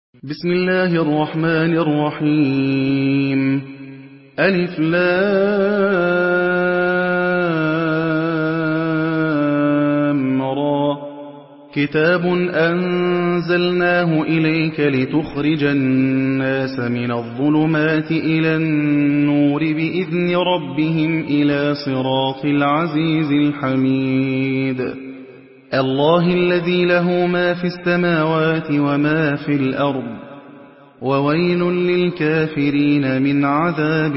بسم الله الرحمن الرحيم. ألف لام را. كتاب أنزلناه إليك لتخرج الناس من الظلمات إلى النور بإذن ربهم إلى صراط العزيز الحميد. الله الذي له ما في السماوات وما في الأرض، وويل للكافرين من عذاب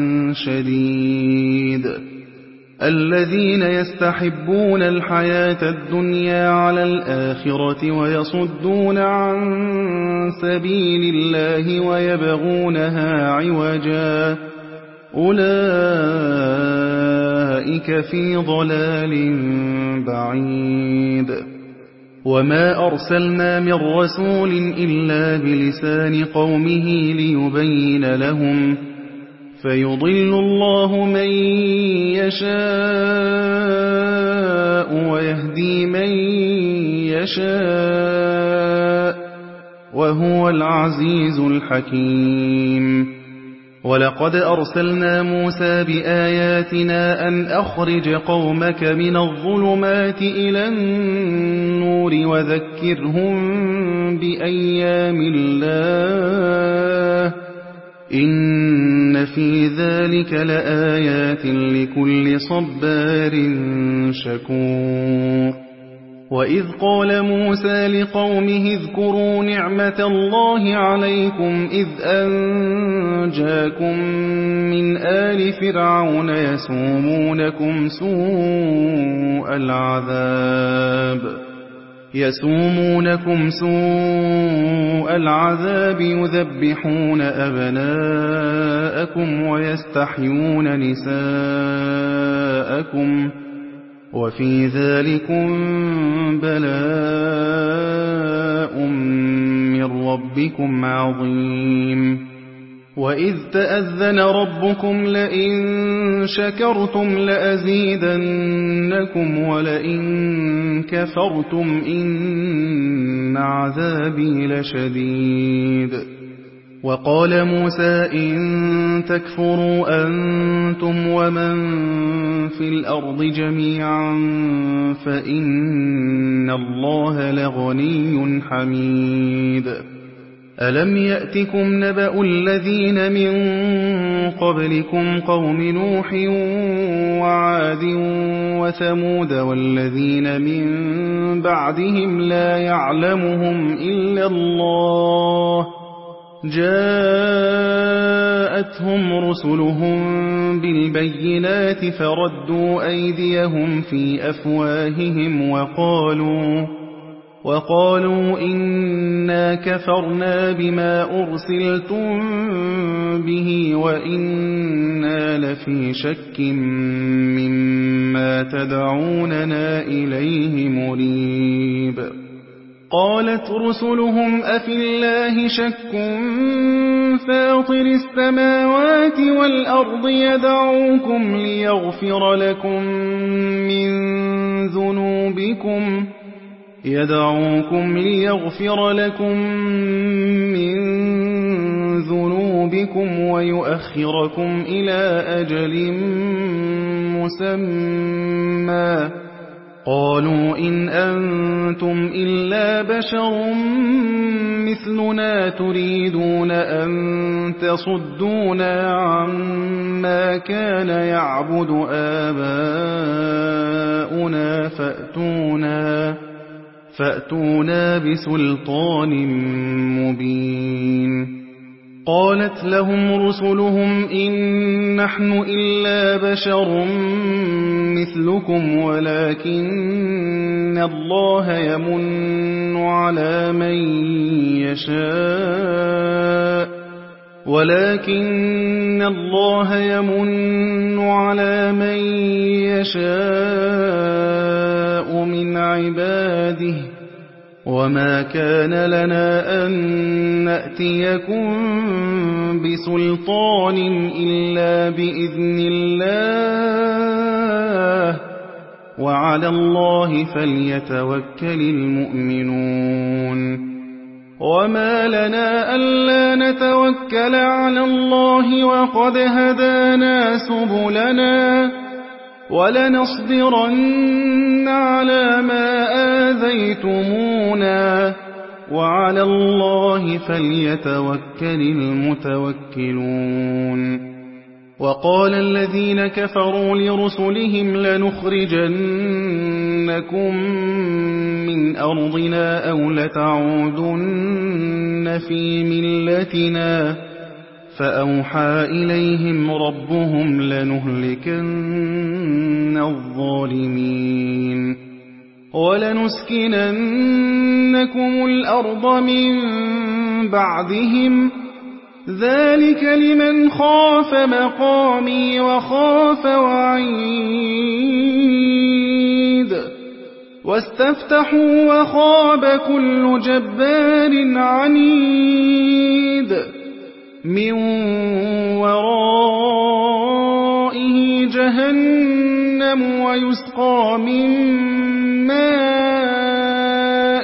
شديد. الذين يستحبون الحياة الدنيا على الآخرة ويصدون عن سبيل الله ويبغونها عوجا، أولئك في ضلال بعيد. وما أرسلنا من رسول إلا بلسان قومه ليبين لهم، فيضل الله من يشاء ويهدي من يشاء، وهو العزيز الحكيم. ولقد أرسلنا موسى بآياتنا أن أخرج قومك من الظلمات إلى النور وذكرهم بأيام الله، إن في ذلك لآيات لكل صبار شكور. وإذ قال موسى لقومه اذكروا نعمة الله عليكم إذ أنجاكم من آل فرعون يسومونكم سوء العذاب يذبحون أبناءكم ويستحيون نساءكم، وفي ذلكم بلاء من ربكم عظيم. وإذ تأذن ربكم لئن شكرتم لأزيدنكم ولئن كفرتم إن عذابي لشديد. وقال موسى إن تكفروا أنتم ومن في الأرض جميعا فإن الله لغني حميد. ألم يأتكم نبأ الذين من قبلكم قوم نوح وعاد وثمود والذين من بعدهم لا يعلمهم إلا الله، جاءتهم رسلهم بالبينات فردوا أيديهم في أفواههم وقالوا إنا كفرنا بما أرسلتم به وإنا لفي شك مما تدعوننا إليه مريب. قالت رسلهم أفي الله شك فاطر السماوات والأرض يدعوكم ليغفر لكم من ذنوبكم ويؤخركم إلى أجل مسمى. قالوا إن أنتم إلا بشر مثلنا تريدون أن تصدونا عما كان يعبد آباؤنا فأتونا بسلطان مبين. قالت لهم رسلهم إن نحن إلا بشر مثلكم ولكن الله يمن على من يشاء من عباده، وما كان لنا أن نأتيكم بسلطان إلا بإذن الله، وعلى الله فليتوكل المؤمنون. وما لنا ألا نتوكل على الله وقد هدانا سبلنا ولنصبرن على ما آذيتمونا وعلى الله فليتوكل المتوكلون وقال الذين كفروا لرسلهم لنخرجنكم من أرضنا أو لتعودن في ملتنا فأوحى إليهم ربهم لنهلكن الظالمين ولنسكننكم الأرض من بعدهم ذلك لمن خاف مقامي وخاف وعيد واستفتحوا وخاب كل جبار عنيد من ورائه جهنم ويسقى من ماء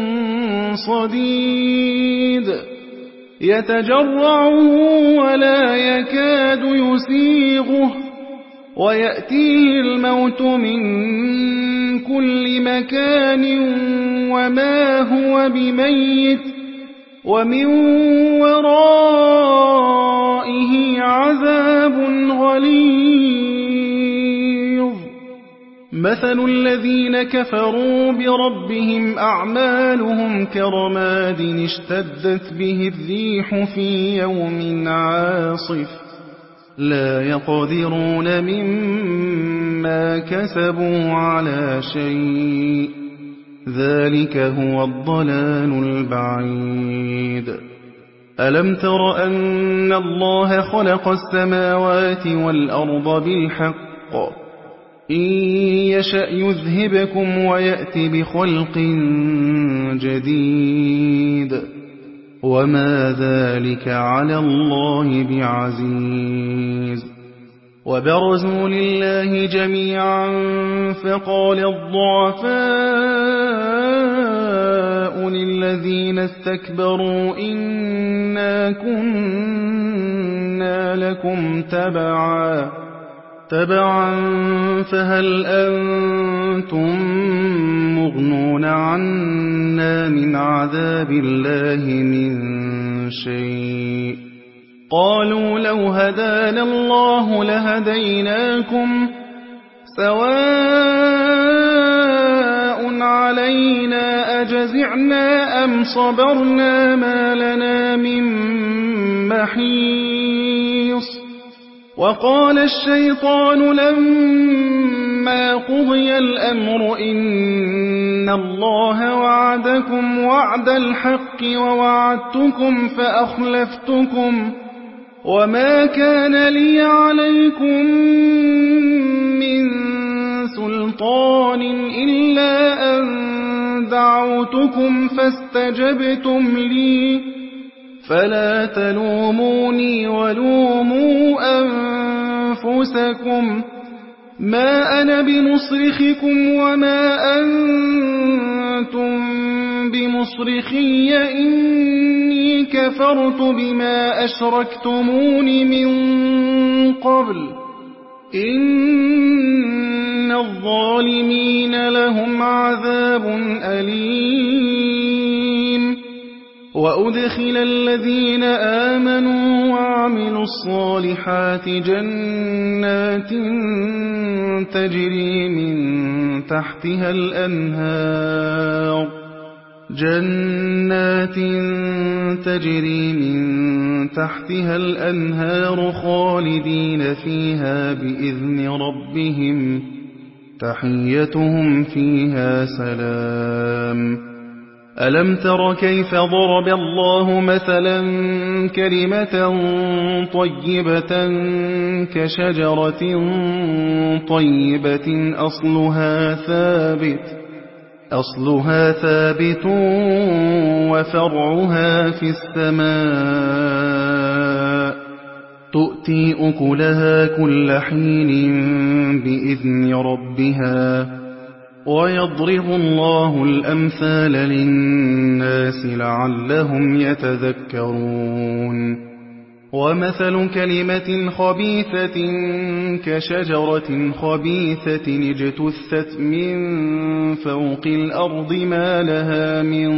صديد يتجرعه ولا يكاد يسيغه ويأتيه الموت من كل مكان وما هو بميت ومن ورائه عذاب غليظ مثل الذين كفروا بربهم أعمالهم كرماد اشتدت به الريح في يوم عاصف لا يقدرون مما كسبوا على شيء ذلك هو الضلال البعيد ألم تر أن الله خلق السماوات والأرض بالحق إن يشأ يذهبكم ويأت بخلق جديد وما ذلك على الله بعزيز وبرزوا لله جميعا فقال الضعفاء للذين استكبروا إنا كنا لكم تبعا فهل أنتم مغنون عنا من عذاب الله من شيء قالوا لو هدانا الله لهديناكم سواء علينا أجزعنا أم صبرنا ما لنا من محيص وقال الشيطان لما قضي الأمر إن الله وعدكم وعد الحق ووعدتكم فأخلفتكم وما كان لي عليكم من سلطان إلا أن دعوتكم فاستجبتم لي فلا تلوموني ولوموا أنفسكم ما أنا بمصرخكم وما أنتم بمصرخي إني كفرت بما أشركتمون من قبل إن الظالمين لهم عذاب أليم وأدخل الذين آمنوا وعملوا الصالحات جنات تجري من تحتها الأنهار خالدين فيها بإذن ربهم تحيتهم فيها سلام ألم تر كيف ضرب الله مثلا كلمة طيبة كشجرة طيبة أصلها ثابت وفرعها في السماء تؤتي أكلها كل حين بإذن ربها ويضرب الله الأمثال للناس لعلهم يتذكرون ومثل كلمة خبيثة كشجرة خبيثة اجتثت من فوق الأرض ما لها من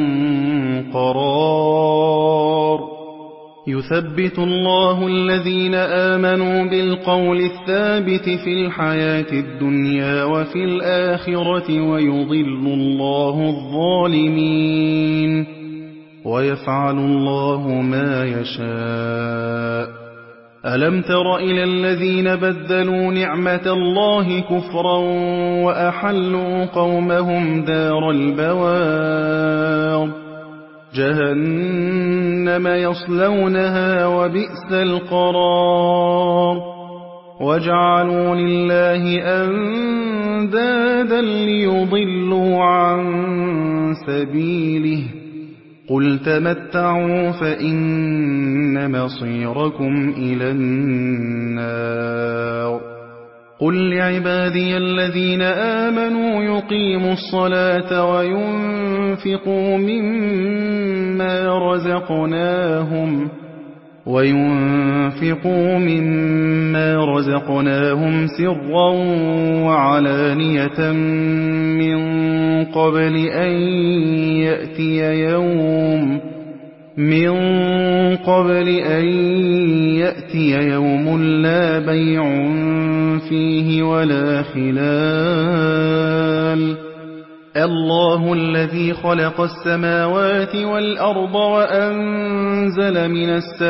قرار يثبت الله الذين آمنوا بالقول الثابت في الحياة الدنيا وفي الآخرة ويضل الله الظالمين ويفعل الله ما يشاء ألم تر إلى الذين بدلوا نعمة الله كفرا وأحلوا قومهم دار البوار جهنم يصلونها وبئس القرار وجعلوا لله أندادا ليضلوا عن سبيله قل تمتعوا فإن مصيركم إلى النار قل لعبادي الذين آمنوا يقيموا الصلاة وينفقوا مما رزقناهم سرا وعلانية من قبل أن يأتي يوم لا بيع فيه ولا خلال الله الذي خلق السماوات والأرض وأنزل من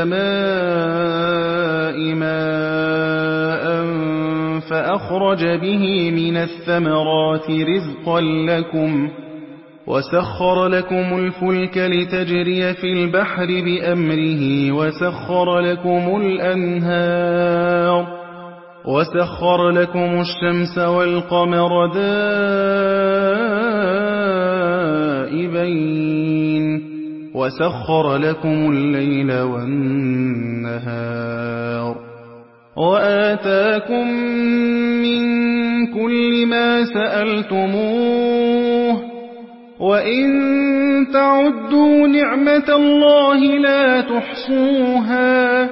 السماء ماء فأخرج به من الثمرات رزقا لكم وسخر لكم الفلك لتجري في البحر بأمره وسخر لكم الأنهار وسخر لكم الشمس والقمر دائبين وسخر لكم الليل والنهار وآتاكم من كل ما سألتموه وإن تعدوا نعمة الله لا تحصوها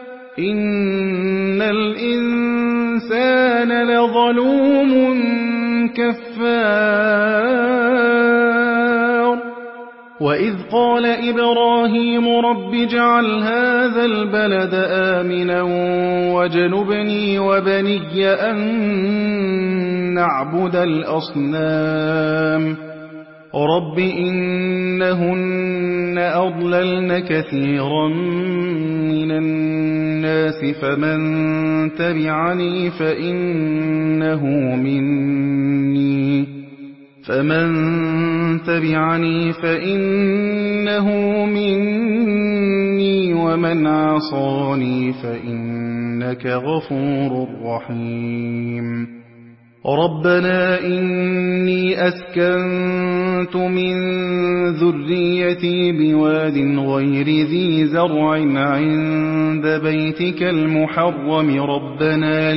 إن الإنسان لظلوم كفار وإذ قال إبراهيم رب اجعل هذا البلد آمنا واجنبني وبني أن نعبد الأصنام رب إنهن أضللن كثيرا من الناس فمن تبعني فإنه مني ومن عصاني فإنك غفور رحيم ربنا إني أسكنت من ذريتي بواد غير ذي زرع عند بيتك المحرم ربنا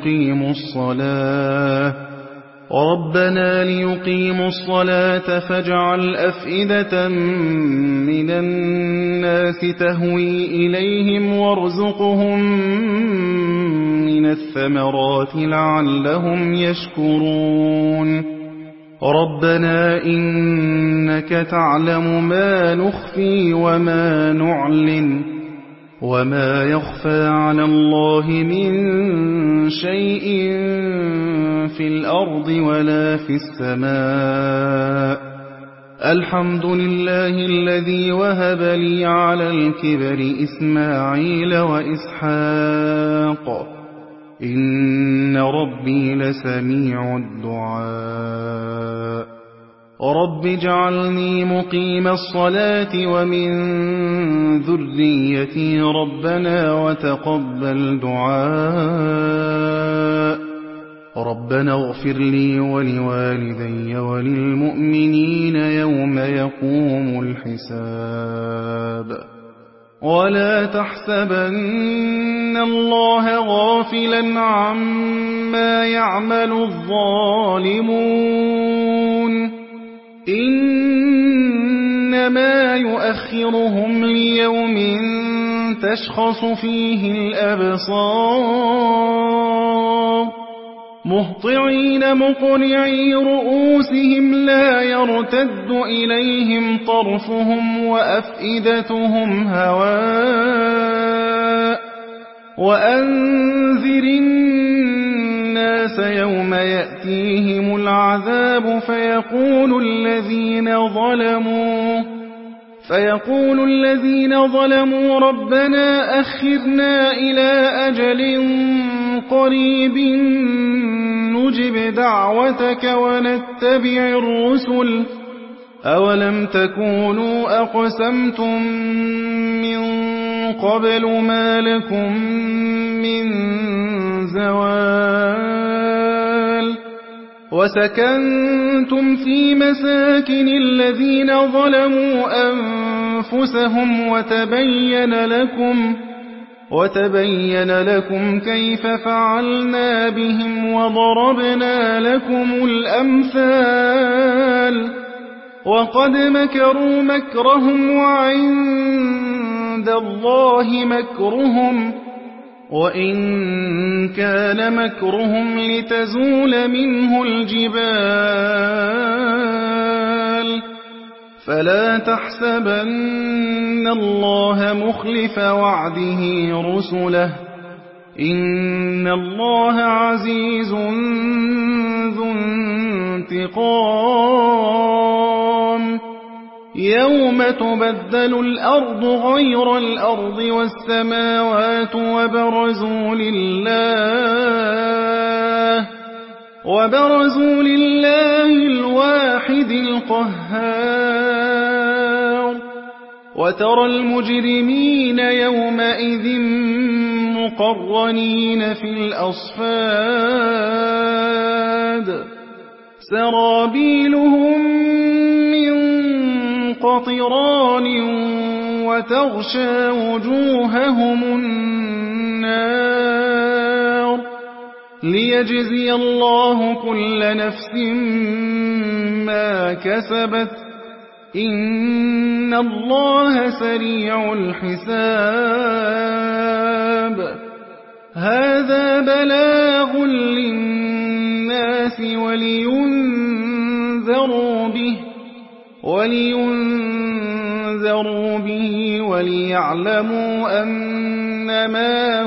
ليقيموا الصلاة فاجعل أفئدة من الناس تهوي إليهم وارزقهم من الثمرات لعلهم يشكرون ربنا إنك تعلم ما نخفي وما نعلن وما يخفى على الله من شيء في الأرض ولا في السماء الحمد لله الذي وهب لي على الكبر إسماعيل وإسحاق إن ربي لسميع الدعاء رب اجعلني مقيم الصلاة ومن ذريتي ربنا وتقبل دعاء ربنا اغفر لي ولوالدي وللمؤمنين يوم يقوم الحساب ولا تحسبن الله غافلا عما يعمل الظالمون إنما يؤخرهم ليوم تشخص فيه الأبصار مهطعين مقنعي رؤوسهم لا يرتد إليهم طرفهم وأفئدتهم هواء وأنذر الناس يوم يأتيهم العذاب فيقول الذين ظلموا ربنا أخرنا إلى أجل قريب نجب دعوتك ونتبع الرسل أولم تكونوا أقسمتم من قبل ما لكم من زوال وسكنتم في مساكن الذين ظلموا أنفسهم وتبين لكم كيف فعلنا بهم وضربنا لكم الأمثال وقد مكروا مكرهم وعند الله مكرهم وإن كان مكرهم لتزول منه الجبال فلا تحسبن الله مخلف وعده رسله إن الله عزيز ذو انتقام يوم تبدل الأرض غير الأرض والسماوات وبرزوا لله الواحد القهار وترى المجرمين يومئذ مقرنين في الأصفاد سرابيلهم من قطران وتغشى وجوههم النار ليجزي الله كل نفس ما كسبت إن الله سريع الحساب هذا بلاغ للناس ولينذروا به وليعلموا أنما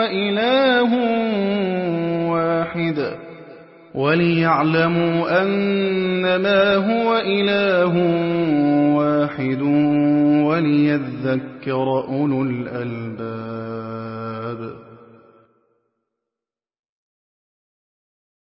هو إله واحد وليذكر أولو الألباب